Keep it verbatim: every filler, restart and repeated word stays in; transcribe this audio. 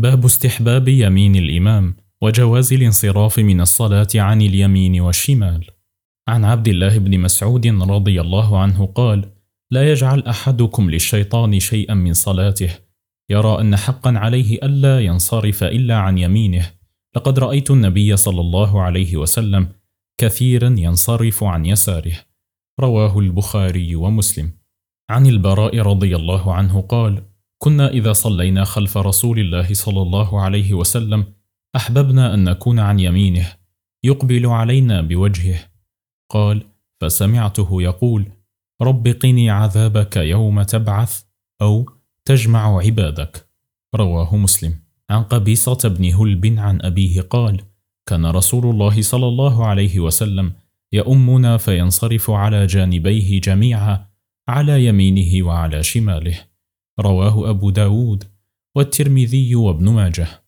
باب استحباب يمين الإمام وجواز الانصراف من الصلاة عن اليمين والشمال. عن عبد الله بن مسعود رضي الله عنه قال: لا يجعل أحدكم للشيطان شيئا من صلاته، يرى أن حقا عليه ألا ينصرف إلا عن يمينه، لقد رأيت النبي صلى الله عليه وسلم كثيرا ينصرف عن يساره. رواه البخاري ومسلم. عن البراء رضي الله عنه قال: كنا إذا صلينا خلف رسول الله صلى الله عليه وسلم أحببنا أن نكون عن يمينه يقبل علينا بوجهه. قال: فسمعته يقول: رب قني عذابك يوم تبعث أو تجمع عبادك. رواه مسلم. عن قبيصة بن هلب عن أبيه قال: كان رسول الله صلى الله عليه وسلم يؤمنا فينصرف على جانبيه جميعا، على يمينه وعلى شماله. رواه أبو داود والترمذي وابن ماجه.